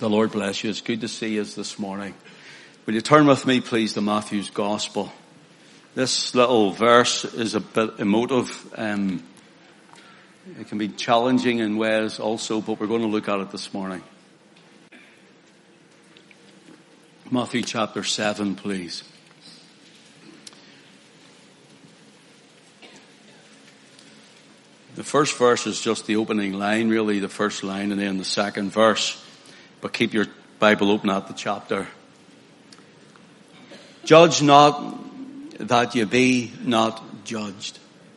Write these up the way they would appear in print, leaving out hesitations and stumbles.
The Lord bless you. It's good to see you this morning. Will you turn with me, please, to Matthew's Gospel? This little verse is a bit emotive. It can be challenging in ways also, but we're going to look at it this morning. Matthew chapter 7, please. The first verse is just the opening line, really, the first line, and then the second verse. But keep your Bible open at the chapter. Judge not that ye be not judged.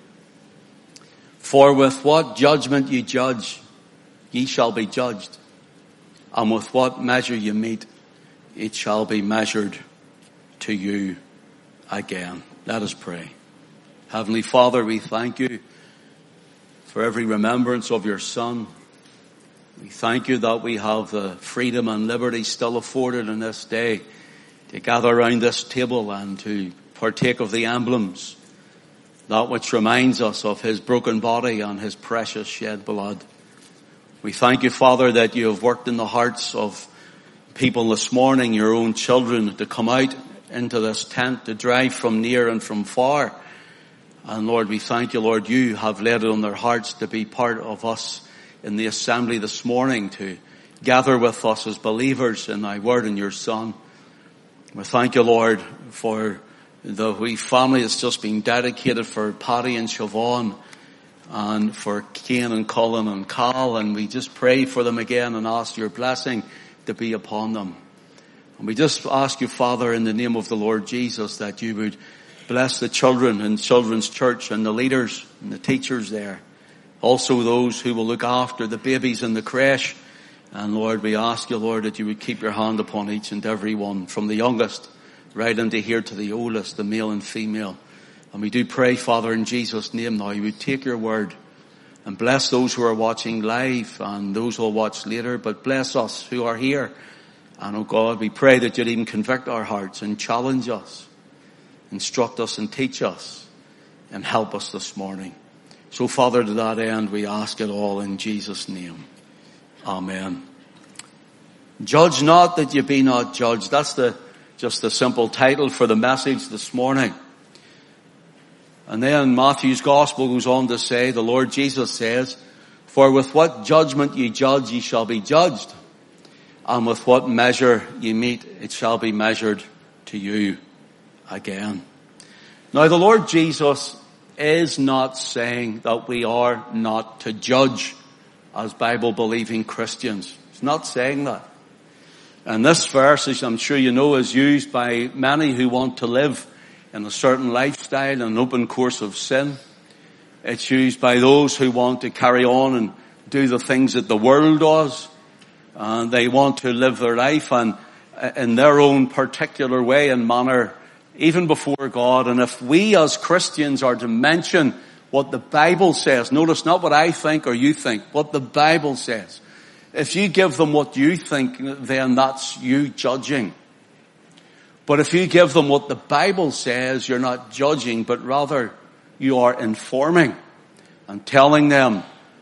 For with what judgment ye judge, ye shall be judged. And with what measure ye mete, it shall be measured to you again. Let us pray. Heavenly Father, we thank you for every remembrance of your Son. We thank you that we have the freedom and liberty still afforded in this day to gather around this table and to partake of the emblems, that which reminds us of his broken body and his precious shed blood. We thank you, Father, that you have worked in the hearts of people this morning, your own children, to come out into this tent, to drive from near and from far. And Lord, we thank you, Lord, you have laid it on their hearts to be part of us in the assembly this morning, to gather with us as believers in thy word and your Son. We thank you, Lord, for the wee family that's just been dedicated, for Paddy and Siobhan, and for Cain and Colin and Cal, and we just pray for them again and ask your blessing to be upon them. And we just ask you, Father, in the name of the Lord Jesus, that you would bless the children in Children's Church and the leaders and the teachers there. Also those who will look after the babies in the creche. And Lord, we ask you, Lord, that you would keep your hand upon each and every one, from the youngest right into here to the oldest, the male and female. And we do pray, Father, in Jesus' name now, you would take your word and bless those who are watching live and those who will watch later, but bless us who are here. And oh God, we pray that you'd even convict our hearts and challenge us, instruct us and teach us and help us this morning. So, Father, to that end, we ask it all in Jesus' name. Amen. Judge not that ye be not judged. That's just the simple title for the message this morning. And then Matthew's Gospel goes on to say, the Lord Jesus says, for with what judgment ye judge, ye shall be judged. And with what measure ye mete, it shall be measured to you again. Now, the Lord Jesus is not saying that we are not to judge as Bible-believing Christians. He's not saying that. And this verse, as I'm sure you know, is used by many who want to live in a certain lifestyle, an open course of sin. It's used by those who want to carry on and do the things that the world does. And they want to live their life and in their own particular way and manner, even before God. And if we as Christians are to mention what the Bible says, notice not what I think or you think, what the Bible says. If you give them what you think, then that's you judging. But if you give them what the Bible says, you're not judging, but rather you are informing and telling them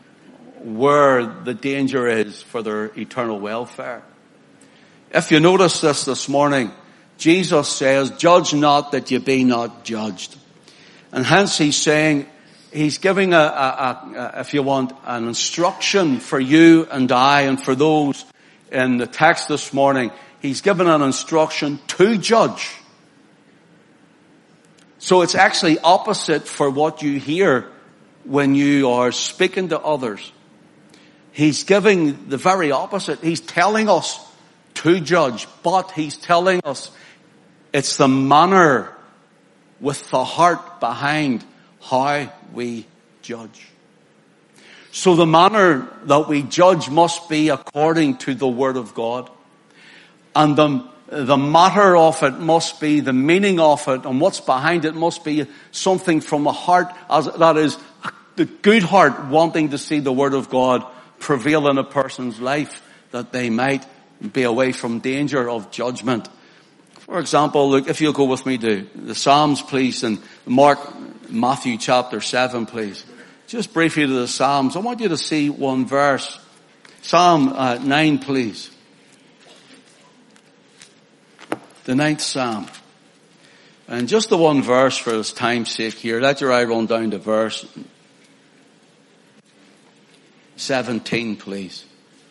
where the danger is for their eternal welfare. If you notice this morning, Jesus says, judge not that ye be not judged. And hence he's saying, he's giving if you want, an instruction for you and I and for those in the text this morning. He's given an instruction to judge. So it's actually opposite for what you hear when you are speaking to others. He's giving the very opposite. He's telling us to judge, but he's telling us it's the manner with the heart behind how we judge. So the manner that we judge must be according to the Word of God. And the matter of it must be, the meaning of it and what's behind it must be something from a heart, that is the good heart wanting to see the Word of God prevail in a person's life, that they might be away from danger of judgment. For example, look, if you'll go with me to the Psalms, please, and Matthew chapter 7, please. Just briefly to the Psalms. I want you to see one verse. Psalm 9, please. the 9th Psalm. And just the one verse for his time's sake here. Let your eye run down to verse 17, please.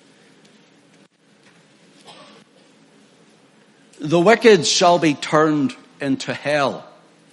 The wicked shall be turned into hell,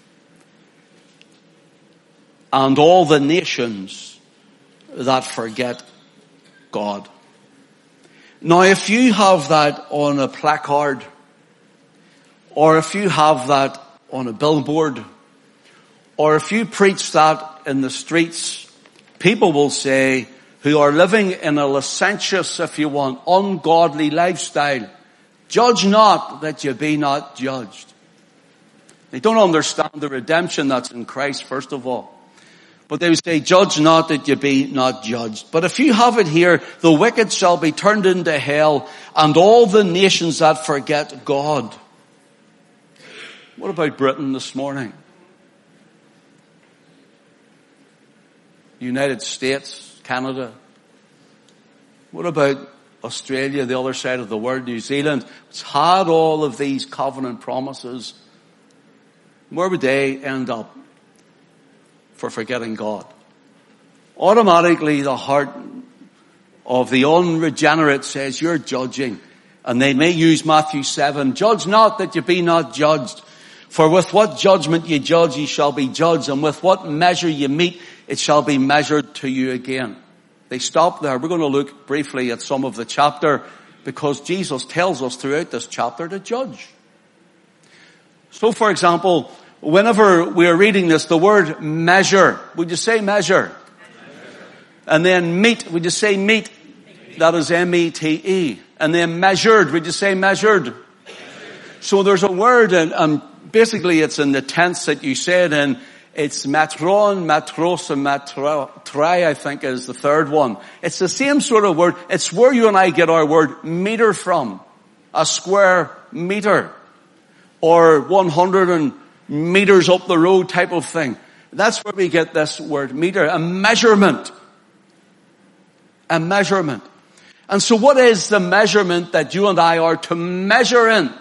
and all the nations that forget God. Now, if you have that on a placard, or if you have that on a billboard, or if you preach that in the streets, people will say, who are living in a licentious, if you want, ungodly lifestyle, judge not that you be not judged. They don't understand the redemption that's in Christ, first of all. But they would say, judge not that you be not judged. But if you have it here, the wicked shall be turned into hell, and all the nations that forget God. What about Britain this morning? United States, Canada. What about Australia, the other side of the world, New Zealand? It's had all of these covenant promises. Where would they end up for forgetting God? Automatically the heart of the unregenerate says, you're judging. And they may use Matthew 7, judge not that you be not judged. For with what judgment you judge, ye shall be judged. And with what measure you meet, it shall be measured to you again. They stop there. We're going to look briefly at some of the chapter, because Jesus tells us throughout this chapter to judge. So, for example, whenever we are reading this, the word measure, would you say measure? And then meet, would you say meet? That is M-E-T-E. And then measured, would you say measured? So there's a word, and basically it's in the tense that you said, and it's matron, matros, and matrai, I think is the third one. It's the same sort of word. It's where you and I get our word meter from. A square meter. Or 100 meters up the road type of thing. That's where we get this word meter. A measurement. A measurement. And so what is the measurement that you and I are to measure in?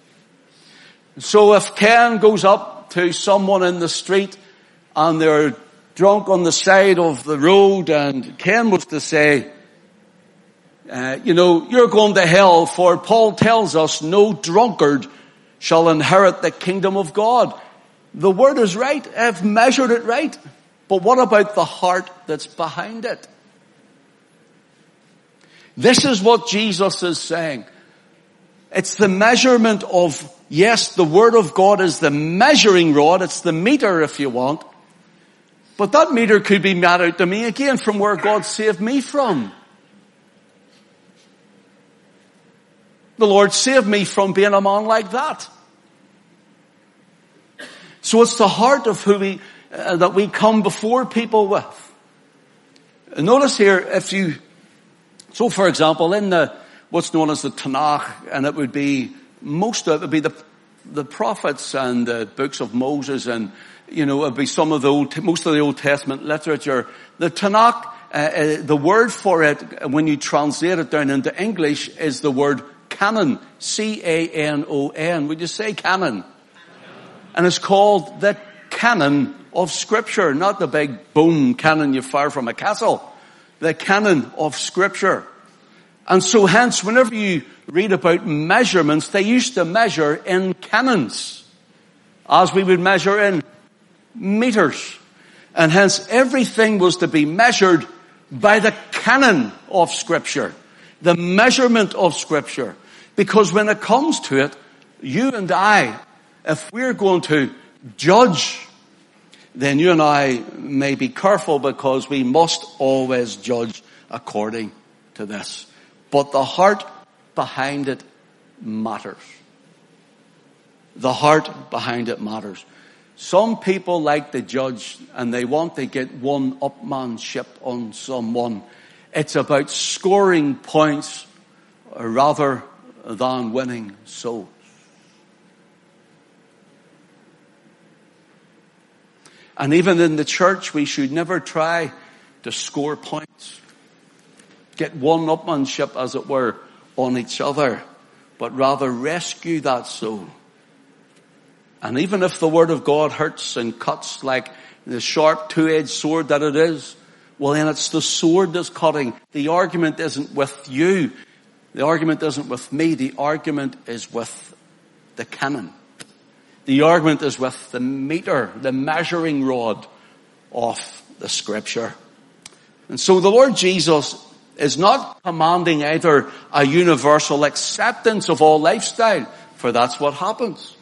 So if Ken goes up to someone in the street and they're drunk on the side of the road, and Ken was to say, you're going to hell, for Paul tells us no drunkard shall inherit the kingdom of God. The word is right. I've measured it right. But what about the heart that's behind it? This is what Jesus is saying. It's the measurement of, yes, the Word of God is the measuring rod. It's the meter, if you want. But that meter could be made out to me again from where God saved me from. The Lord saved me from being a man like that. So it's the heart of who that we come before people with. Notice here, so for example, in what's known as the Tanakh, and it would be the prophets and the books of Moses, and it would be most of the Old Testament literature. The Tanakh, the word for it, when you translate it down into English, is the word canon. C-A-N-O-N. Would you say canon? And it's called the canon of Scripture, not the big boom cannon you fire from a castle. The canon of Scripture. And so hence, whenever you read about measurements, they used to measure in canons, as we would measure in meters. And hence, everything was to be measured by the canon of Scripture, the measurement of Scripture. Because when it comes to it, you and I, if we're going to judge, then you and I may be careful, because we must always judge according to this. But the heart behind it matters. The heart behind it matters. Some people like to judge, and they want to get one-upmanship on someone. It's about scoring points rather than winning souls. And even in the church, we should never try to score points. Get one-upmanship, as it were, on each other, but rather rescue that soul. And even if the word of God hurts and cuts like the sharp two-edged sword that it is, well then it's the sword that's cutting. The argument isn't with you. The argument isn't with me. The argument is with the canon. The argument is with the meter, the measuring rod of the Scripture. And so the Lord Jesus is not commanding either a universal acceptance of all lifestyle, for that's what happens.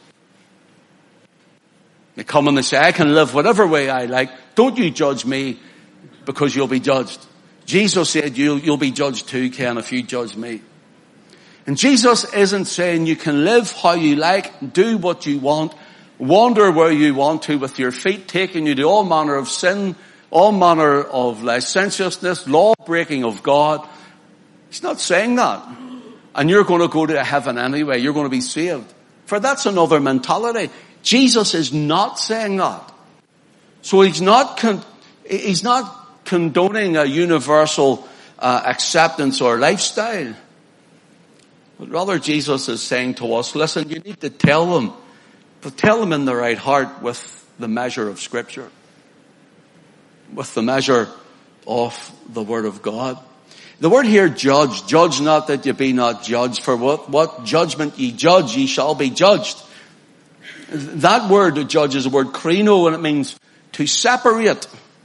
They come and they say, I can live whatever way I like. Don't you judge me because you'll be judged. Jesus said you'll be judged too, Ken, if you judge me. And Jesus isn't saying you can live how you like, do what you want, wander where you want to with your feet taking you to all manner of sin, all manner of licentiousness, law breaking of God. He's not saying that. And you're going to go to heaven anyway. You're going to be saved. For that's another mentality. Jesus is not saying that. So he's not condoning a universal acceptance or lifestyle. But rather Jesus is saying to us, listen, you need to tell them, but tell them in the right heart with the measure of Scripture. With the measure of the Word of God. The word here, judge. Judge not that ye be not judged. For what judgment ye judge, ye shall be judged. That word to judge is the word krino, and it means to separate.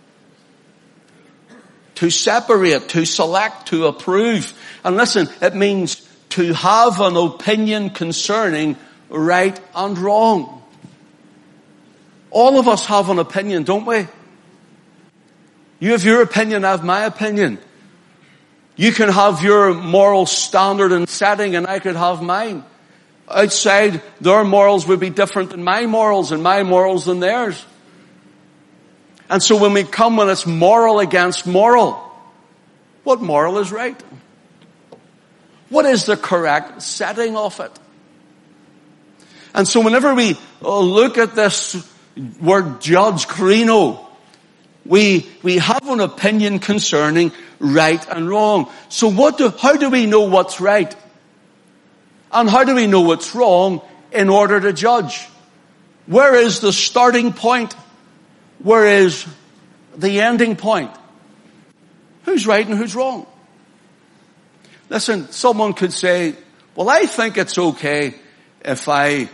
To separate, to select, to approve. And listen, it means to have an opinion concerning right and wrong. All of us have an opinion, don't we? You have your opinion, I have my opinion. You can have your moral standard and setting, and I could have mine. Outside, their morals would be different than my morals, and my morals than theirs. And so when it's moral against moral, what moral is right? What is the correct setting of it? And so whenever we look at this word judge, krino, we have an opinion concerning right and wrong. So how do we know what's right? And how do we know what's wrong in order to judge? Where is the starting point? Where is the ending point? Who's right and who's wrong? Listen, someone could say, well, I think it's okay if I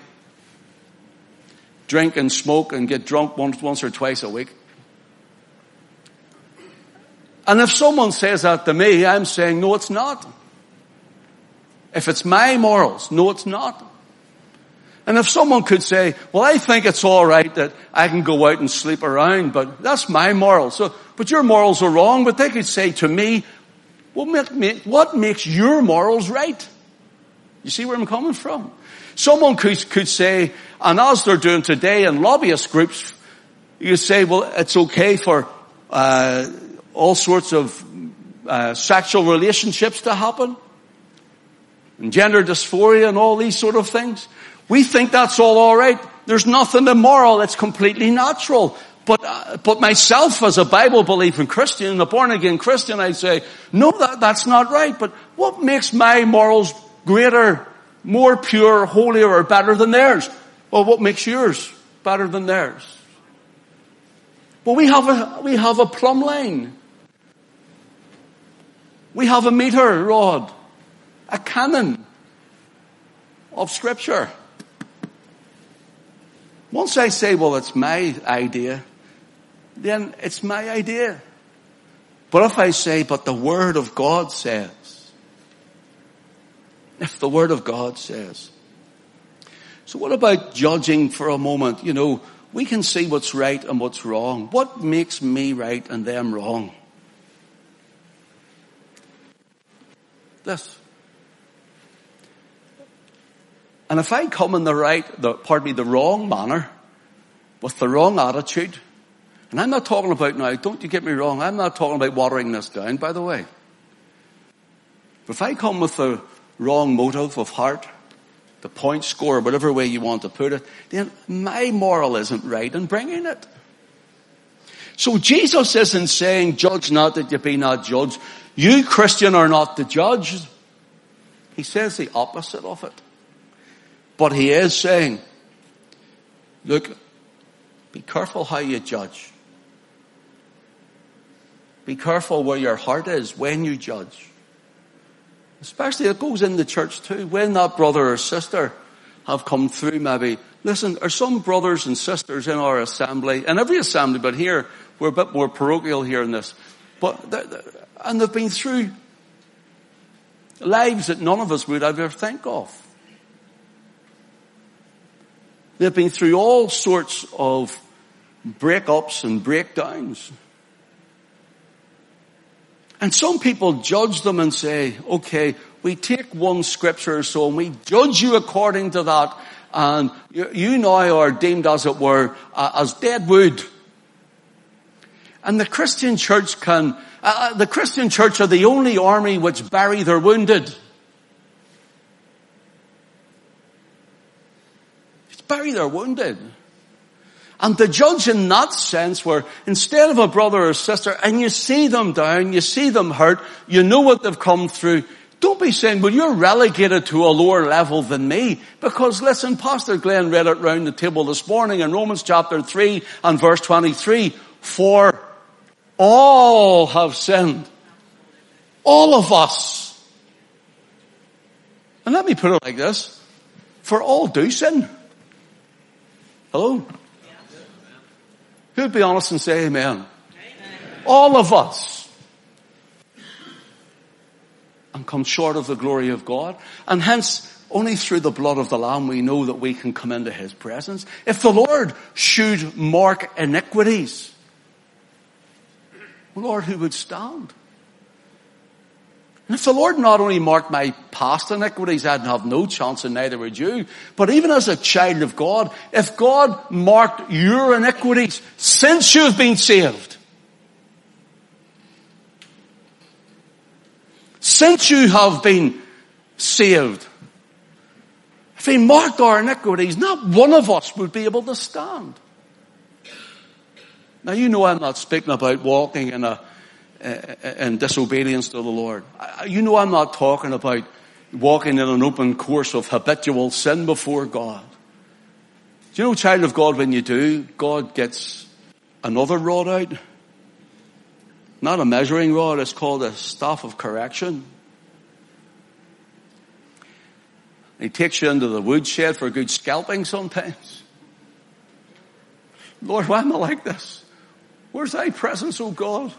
drink and smoke and get drunk once or twice a week. And if someone says that to me, I'm saying, no, it's not. If it's my morals, no, it's not. And if someone could say, well, I think it's all right that I can go out and sleep around, but that's my morals. But your morals are wrong. But they could say to me, what makes your morals right? You see where I'm coming from? Someone could say, and as they're doing today in lobbyist groups, you say, well, it's okay for all sorts of sexual relationships to happen, and gender dysphoria and all these sort of things. We think that's all right. There's nothing immoral. It's completely natural. But myself as a Bible-believing Christian, a born-again Christian, I say, no, that's not right. But what makes my morals greater, more pure, holier, or better than theirs? Well, what makes yours better than theirs? Well, we have a plumb line. We have a meter rod, a canon of Scripture. Once I say, well, it's my idea, then it's my idea. But if I say, but the Word of God says, if the Word of God says. So what about judging for a moment? You know, we can see what's right and what's wrong. What makes me right and them wrong? This. And if I come in the wrong manner, with the wrong attitude, and I'm not talking about now, don't you get me wrong, I'm not talking about watering this down, by the way. But if I come with the wrong motive of heart, the point score, whatever way you want to put it, then my moral isn't right in bringing it. So Jesus isn't saying, judge not that you be not judged. You, Christian, are not the judge. He says the opposite of it. But he is saying, Look, be careful how you judge. Be careful where your heart is when you judge. Especially it goes in the church too. When that brother or sister have come through maybe. Listen, are some brothers and sisters in our assembly, in every assembly, but here, we're a bit more parochial here in this. And they've been through lives that none of us would ever think of. They've been through all sorts of breakups and breakdowns. And some people judge them and say, okay, we take one scripture or so and we judge you according to that, and you now are deemed, as it were, as dead wood. And the Christian church are the only army which bury their wounded. Just bury their wounded. And to judge in that sense where instead of a brother or sister, and you see them down, you see them hurt, you know what they've come through, don't be saying, well, you're relegated to a lower level than me. Because listen, Pastor Glenn read it round the table this morning in Romans chapter 3 and verse 23. For all have sinned. All of us. And let me put it like this. For all do sin. Hello? Who'd be honest and say amen? Amen. All of us. And come short of the glory of God. And hence, only through the blood of the Lamb we know that we can come into His presence. If the Lord should mark iniquities, Lord, who would stand? And if the Lord not only marked my past iniquities, I'd have no chance and neither would you. But even as a child of God, if God marked your iniquities since you've been saved, since you have been saved, if He marked our iniquities, not one of us would be able to stand. Now you know I'm not speaking about walking in disobedience to the Lord. You know I'm not talking about walking in an open course of habitual sin before God. Do you know, child of God, when you do, God gets another rod out. Not a measuring rod, it's called a staff of correction. He takes you into the woodshed for a good scalping sometimes. Lord, why am I like this? Where's thy presence, O God?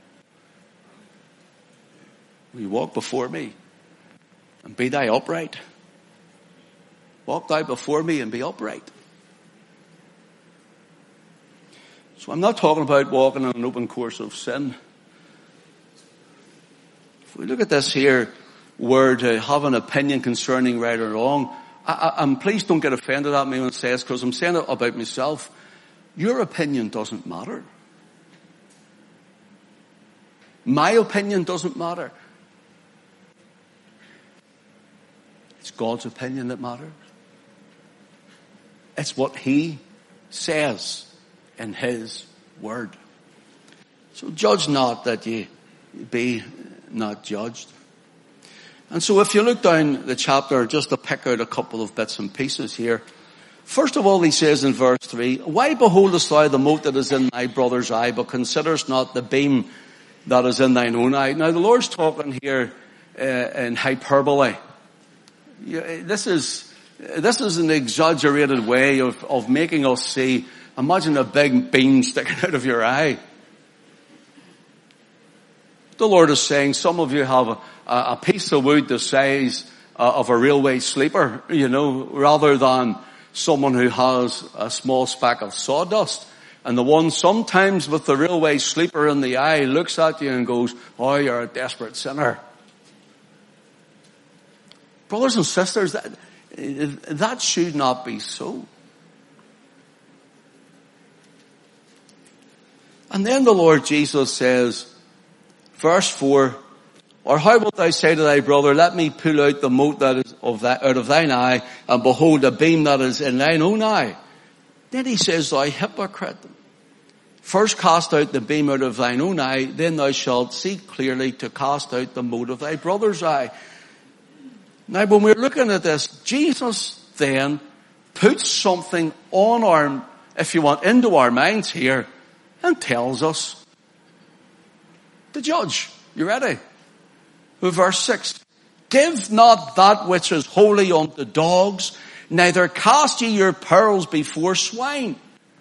Will you walk before me and be thou upright? Walk thou before me and be upright. So I'm not talking about walking in an open course of sin. If we look at this here, word to have an opinion concerning right or wrong, and please don't get offended at me when it says, because I'm saying it about myself, your opinion doesn't matter. My opinion doesn't matter. It's God's opinion that matters. It's what He says in His word. So judge not that ye be not judged. And so if you look down the chapter, just to pick out a couple of bits and pieces here. First of all, he says in verse 3, why beholdest thou the mote that is in thy brother's eye, but considerest not the beam that is in thine own eye? Now the Lord's talking here in hyperbole. This is an exaggerated way of making us see. Imagine a big beam sticking out of your eye. The Lord is saying some of you have a piece of wood the size of a railway sleeper, rather than someone who has a small speck of sawdust. And the one sometimes with the railway sleeper in the eye looks at you and goes, oh, you're a desperate sinner. Brothers and sisters, that should not be so. And then the Lord Jesus says, verse 4, or how wilt thou say to thy brother, let me pull out the mote that is out of thine eye, and behold, a beam that is in thine own eye? Then he says, thou hypocrite, first cast out the beam out of thine own eye, then thou shalt see clearly to cast out the mote of thy brother's eye. Now when we're looking at this, Jesus then puts something on our, if you want, into our minds here and tells us to judge. You ready? Verse 6. Give not that which is holy unto dogs, neither cast ye your pearls before swine.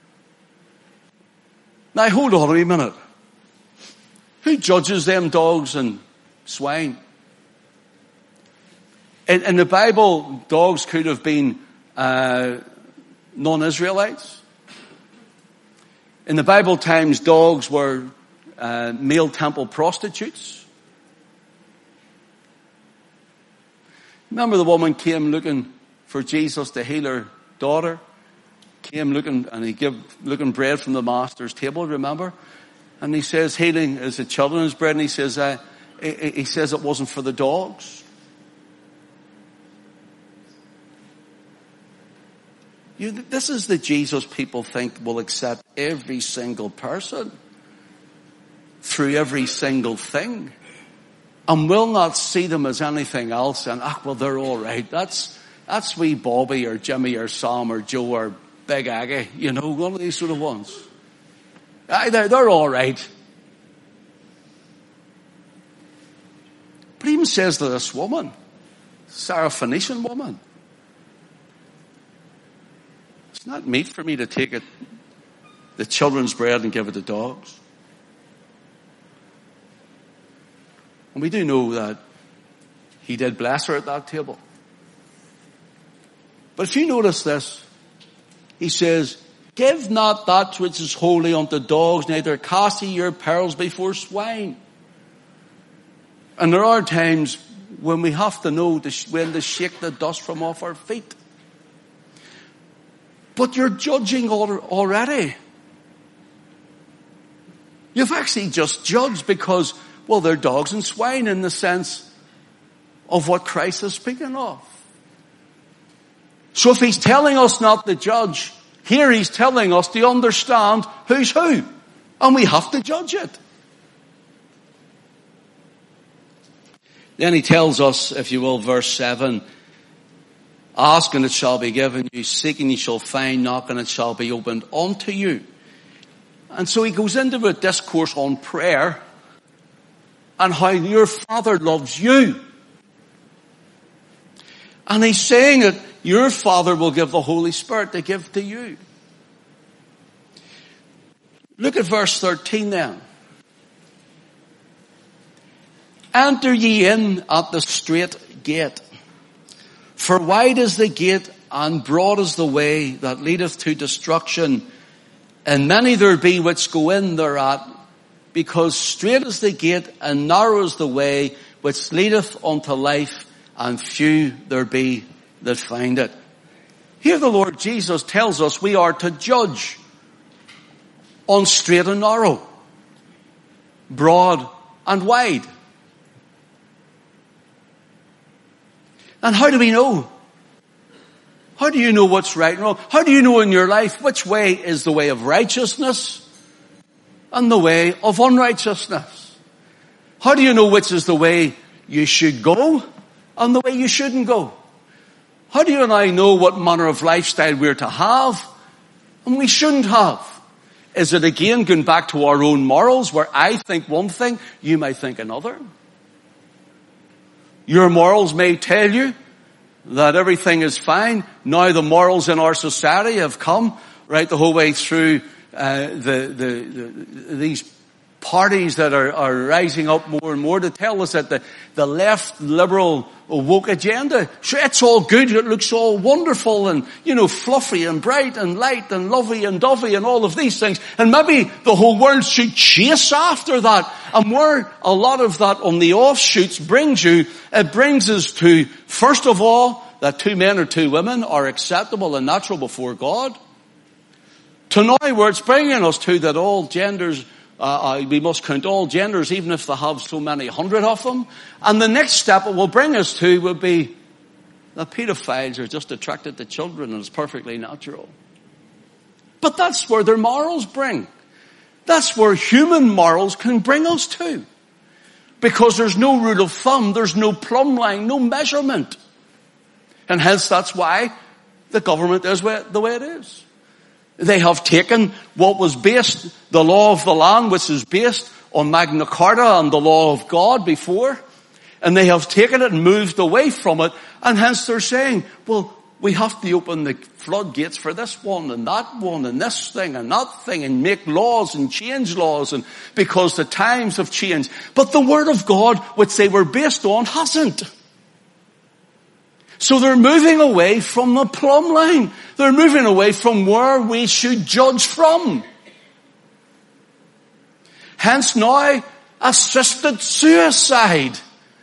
Now hold on a wee minute. Who judges them dogs and swine? In the Bible, dogs could have been non-Israelites. In the Bible times, dogs were male temple prostitutes. Remember the woman came looking for Jesus to heal her daughter? Came looking, and he looking bread from the master's table, remember? And he says healing is the children's bread, and he says it wasn't for the dogs. This is the Jesus people think will accept every single person through every single thing, and will not see them as anything else. And well, they're all right. That's wee Bobby or Jimmy or Sam or Joe or Big Aggie, one of these sort of ones. They're all right. But he even says to this woman, Syrophoenician woman, it's not meet for me to take the children's bread and give it to dogs. And we do know that he did bless her at that table. But if you notice this, he says, give not that which is holy unto dogs, neither cast ye your pearls before swine. And there are times when we have to know when to shake the dust from off our feet. But you're judging already. You've actually just judged because, well, they're dogs and swine in the sense of what Christ is speaking of. So if he's telling us not to judge, here he's telling us to understand who's who. And we have to judge it. Then he tells us, if you will, verse 7, ask and it shall be given you, seek and you shall find, knock and it shall be opened unto you. And so he goes into a discourse on prayer and how your Father loves you. And he's saying that your Father will give the Holy Spirit to give to you. Look at verse 13 then. Enter ye in at the strait gate. For wide is the gate and broad is the way that leadeth to destruction, and many there be which go in thereat, because strait is the gate and narrow is the way which leadeth unto life, and few there be that find it. Here the Lord Jesus tells us we are to judge on straight and narrow, broad and wide. And how do we know? How do you know what's right and wrong? How do you know in your life which way is the way of righteousness and the way of unrighteousness? How do you know which is the way you should go and the way you shouldn't go? How do you and I know what manner of lifestyle we're to have and we shouldn't have? Is it again going back to our own morals where I think one thing, you might think another? Your morals may tell you that everything is fine. Now the morals in our society have come right the whole way through these parties that are rising up more and more to tell us that the left liberal woke agenda, sure, it's all good, it looks all wonderful and, fluffy and bright and light and lovey and dovey and all of these things. And maybe the whole world should chase after that. And where a lot of that on the offshoots brings you, it brings us to, first of all, that 2 men or 2 women are acceptable and natural before God. To now where it's bringing us to that all genders, we must count all genders even if they have so many hundred of them. And the next step it will bring us to will be that pedophiles are just attracted to children and it's perfectly natural. But that's where their morals bring. That's where human morals can bring us to. Because there's no rule of thumb, there's no plumb line, no measurement. And hence that's why the government is the way it is. They have taken what was based, the law of the land, which is based on Magna Carta and the law of God before, and they have taken it and moved away from it, and hence they're saying, well, we have to open the floodgates for this one and that one and this thing and that thing and make laws and change laws, and because the times have changed. But the Word of God, which they were based on, hasn't. So they're moving away from the plumb line. They're moving away from where we should judge from. Hence now, assisted suicide.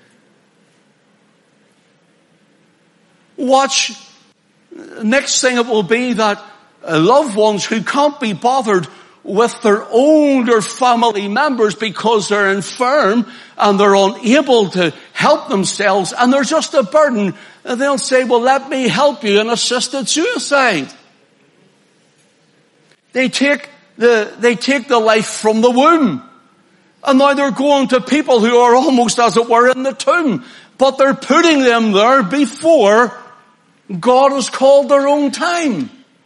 Watch, next thing it will be that loved ones who can't be bothered with their older family members because they're infirm and they're unable to help themselves and they're just a burden, and they'll say, well, let me help you in assisted suicide. They take the life from the womb, and now they're going to people who are almost, as it were, in the tomb, but they're putting them there before God has called their own time.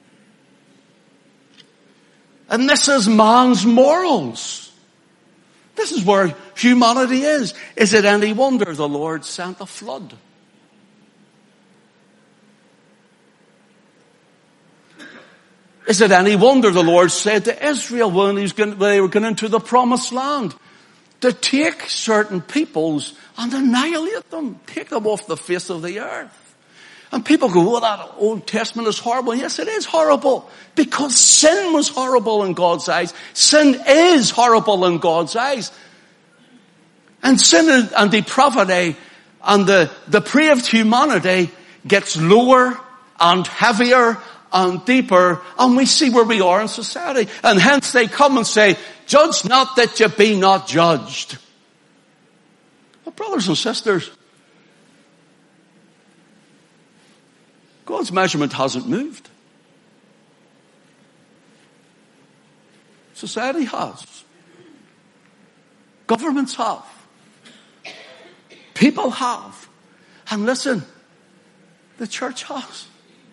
And this is man's morals. This is where humanity is. Is it any wonder the Lord sent a flood? Is it any wonder the Lord said to Israel when they were going into the promised land to take certain peoples and annihilate them, take them off the face of the earth? And people go, well, that Old Testament is horrible. Yes, it is horrible, because sin was horrible in God's eyes. Sin is horrible in God's eyes. And sin and depravity and the depraved humanity gets lower and heavier and deeper, and we see where we are in society. And hence they come and say, judge not that you be not judged. Well, brothers and sisters, God's measurement hasn't moved. Society has. Governments have. People have. And listen, the church has.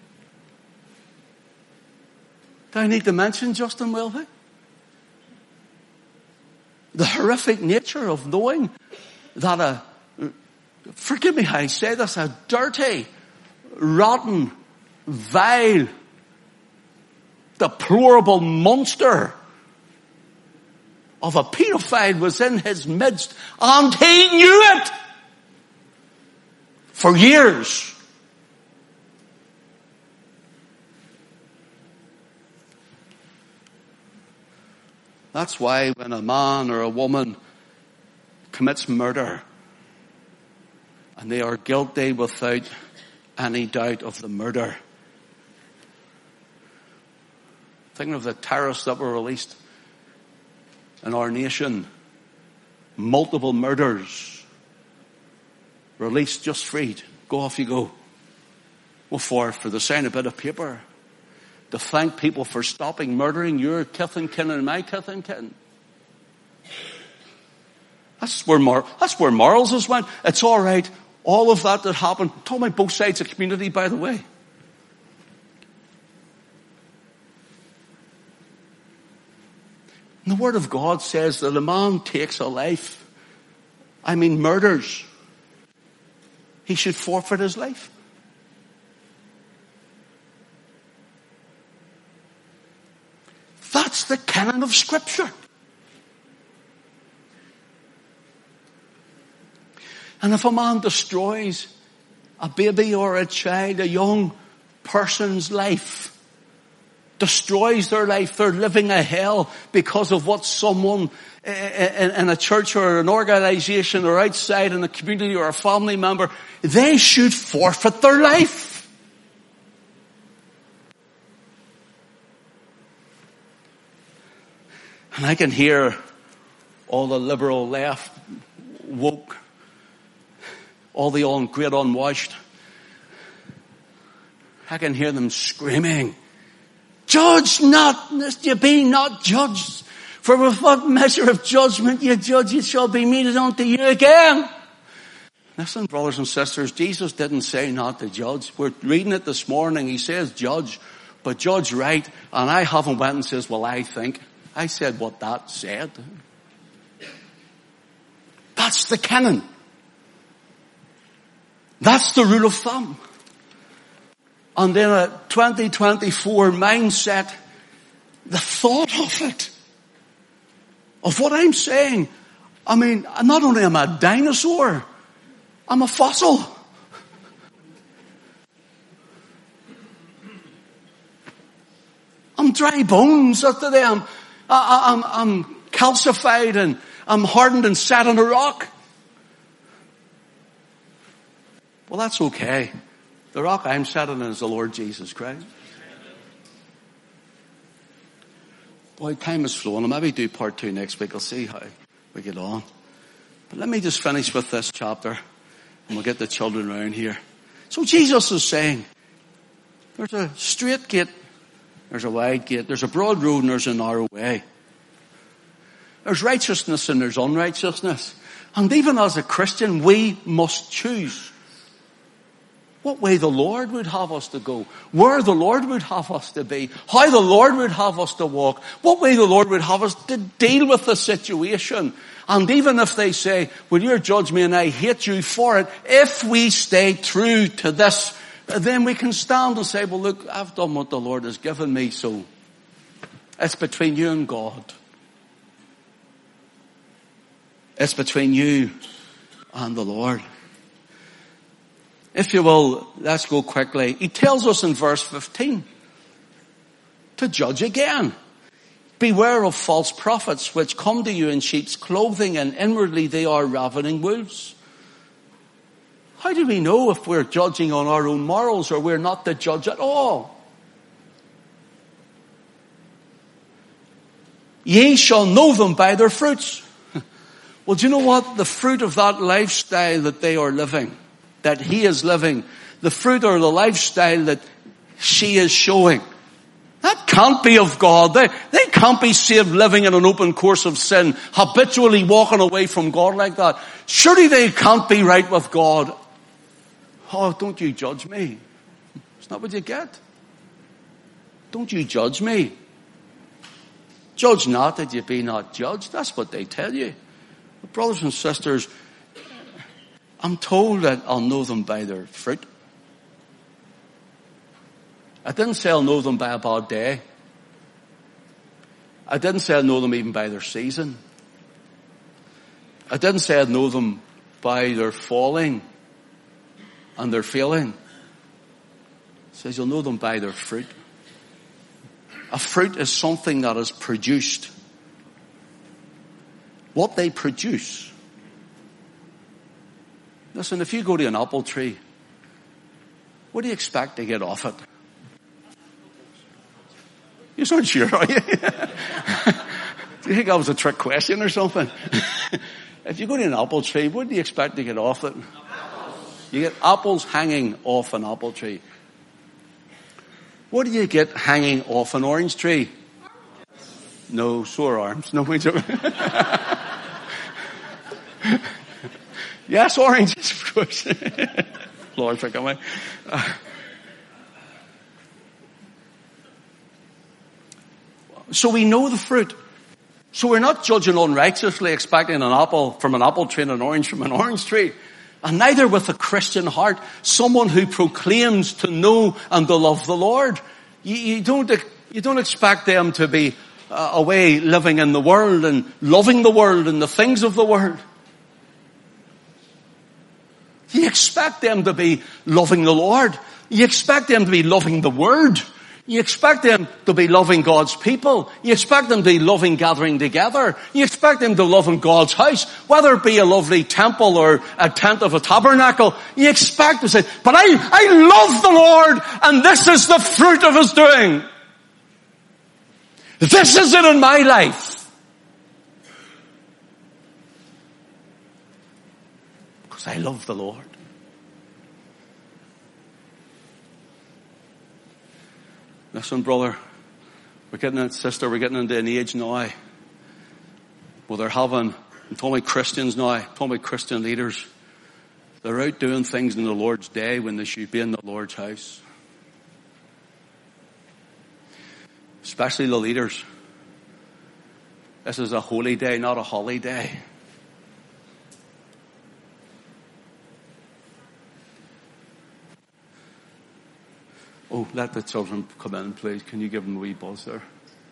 Do I need to mention Justin Welby? The horrific nature of knowing that forgive me how I say this, a dirty, rotten, vile, deplorable monster of a pedophile was in his midst, and he knew it for years. That's why when a man or a woman commits murder and they are guilty without any doubt of the murder. Thinking of the terrorists that were released in our nation, multiple murders, released, just freed, go off you go. Well, for the sign a bit of paper, to thank people for stopping murdering your kith and kin and my kith and kin. That's where morals has went. It's all right. All of that happened. Talking about both sides of the community, by the way. And the Word of God says that a man takes a life, murders, he should forfeit his life. That's the canon of Scripture. And if a man destroys a baby or a child, a young person's life, destroys their life, they're living a hell because of what someone in a church or an organization or outside in a community or a family member, they should forfeit their life. And I can hear all the liberal left, woke, all the great unwashed. I can hear them screaming, judge not, lest you be not judged. For with what measure of judgment you judge, it shall be meted unto you again. Listen, brothers and sisters, Jesus didn't say not to judge. We're reading it this morning. He says judge, but judge right. And I haven't went and says, well, I think. I said what that said. That's the canon. That's the rule of thumb. And then a 2024 mindset, the thought of it, of what I'm saying. I mean, not only am I a dinosaur, I'm a fossil. I'm dry bones up to them. I'm calcified and I'm hardened and sat on a rock. Well, that's okay. The rock I'm sat on is the Lord Jesus Christ. Boy, time is flowing. I'll maybe do part 2 next week. I'll see how we get on. But let me just finish with this chapter. And we'll get the children around here. So Jesus is saying, there's a straight gate, there's a wide gate, there's a broad road and there's a narrow way. There's righteousness and there's unrighteousness. And even as a Christian, we must choose what way the Lord would have us to go, where the Lord would have us to be, how the Lord would have us to walk, what way the Lord would have us to deal with the situation. And even if they say, well, you judge me and I hate you for it, if we stay true to this, then we can stand and say, well, look, I've done what the Lord has given me, so it's between you and God. It's between you and the Lord. If you will, let's go quickly. He tells us in verse 15 to judge again. Beware of false prophets which come to you in sheep's clothing and inwardly they are ravening wolves. How do we know if we're judging on our own morals or we're not to judge at all? Ye shall know them by their fruits. Well, do you know what? The fruit of that lifestyle that they are living, that he is living, the fruit or the lifestyle that she is showing, that can't be of God. They can't be saved living in an open course of sin, habitually walking away from God like that. Surely they can't be right with God. Oh, don't you judge me. It's not what you get. Don't you judge me. Judge not that you be not judged. That's what they tell you. But brothers and sisters, I'm told that I'll know them by their fruit. I didn't say I'll know them by a bad day. I didn't say I'd know them even by their season. I didn't say I'd know them by their falling and their failing. It says you'll know them by their fruit. A fruit is something that is produced. What they produce. Listen, if you go to an apple tree, what do you expect to get off it? You're not sure, are you? Do you think that was a trick question or something? If you go to an apple tree, what do you expect to get off it? You get apples hanging off an apple tree. What do you get hanging off an orange tree? No, sore arms. No, we don't. Yes, oranges, of course. Lord, forgive me. So we know the fruit. So we're not judging unrighteously, expecting an apple from an apple tree and an orange from an orange tree. And neither with a Christian heart, someone who proclaims to know and to love the Lord. You don't expect them to be away living in the world and loving the world and the things of the world. You expect them to be loving the Lord. You expect them to be loving the Word. You expect them to be loving God's people. You expect them to be loving gathering together. You expect them to love in God's house, whether it be a lovely temple or a tent of a tabernacle. You expect to say, but I love the Lord and this is the fruit of His doing. This is it in my life. Because I love the Lord. Listen, brother, sister, we're getting into an age now where they're having, I'm talking about Christians now, I'm talking about Christian leaders, They're out doing things in the Lord's day when they should be in the Lord's house. Especially the leaders. This is a holy day, not a holiday. Oh, let the children come in, please. Can you give them a wee buzz there?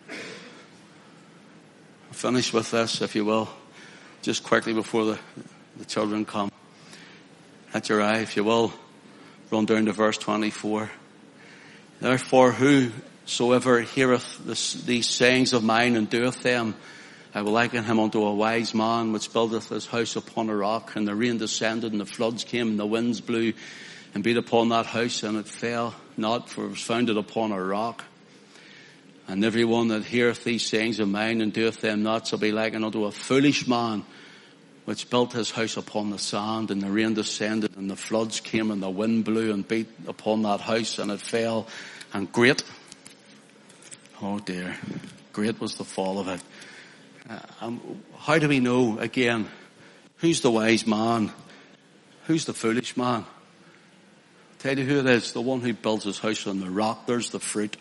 I'll finish with this, if you will. Just quickly before the children come. At your eye, if you will. Run down to verse 24. Therefore, whosoever heareth these sayings of mine and doeth them, I will liken him unto a wise man which buildeth his house upon a rock. And the rain descended, and the floods came, and the winds blew, and beat upon that house, and it fell not, for it was founded upon a rock. And every one that heareth these sayings of mine and doeth them not shall be likened unto a foolish man which built his house upon the sand. And the rain descended, and the floods came, and the wind blew and beat upon that house, and it fell. And great, oh dear, great was the fall of it. How do we know, again, who's the wise man? Who's the foolish man? Tell you who it is, the one who builds his house on the rock. There's the fruit.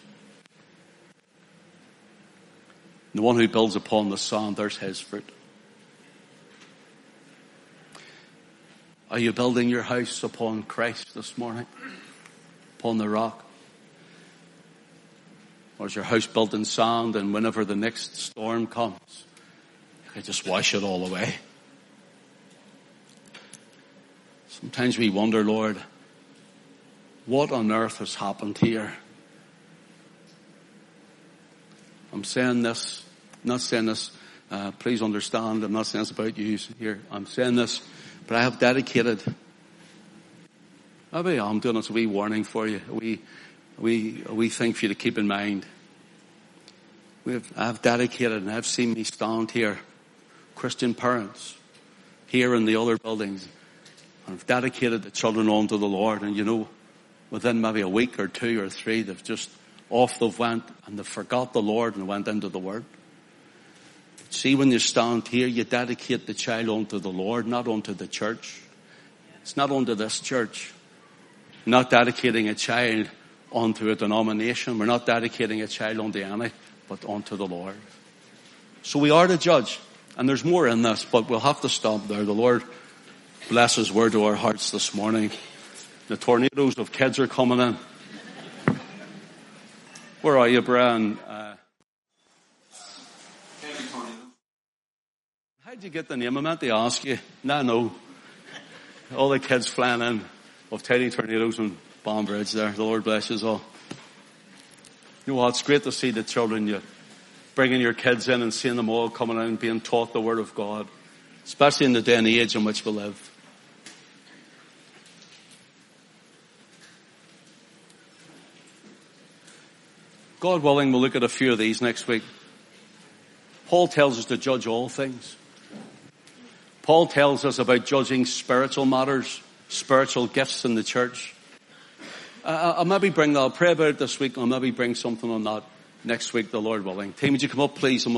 The one who builds upon the sand, there's his fruit. Are you building your house upon Christ this morning? Upon the rock? Or is your house built in sand, and whenever the next storm comes, you can just wash it all away? Sometimes we wonder, Lord, what on earth has happened here? I'm saying this, not saying this, please understand, I'm not saying this about you here. I'm saying this, but I have dedicated, maybe I'm doing this a wee warning for you, a wee thing for you to keep in mind. I've dedicated, and I've seen me stand here, Christian parents, here in the other buildings, and I've dedicated the children unto the Lord, and you know, within maybe a week or 2 or 3, they've went and they forgot the Lord and went into the Word. See, when you stand here, you dedicate the child unto the Lord, not unto the church. It's not unto this church. We're not dedicating a child unto a denomination. We're not dedicating a child unto any, but unto the Lord. So we are to judge. And there's more in this, but we'll have to stop there. The Lord bless His word to our hearts this morning. The tornadoes of kids are coming in. Where are you, Brian? How'd you get the name? I meant to ask you. No. All the kids flying in of tiny tornadoes and Bombridge there. The Lord bless you all. You know what? It's great to see the children, you bringing your kids in and seeing them all coming in and being taught the Word of God, especially in the day and age in which we live. God willing, we'll look at a few of these next week. Paul tells us to judge all things. Paul tells us about judging spiritual matters, spiritual gifts in the church. I'll maybe I'll pray about it this week. I'll maybe bring something on that next week, the Lord willing. Team, would you come up, please?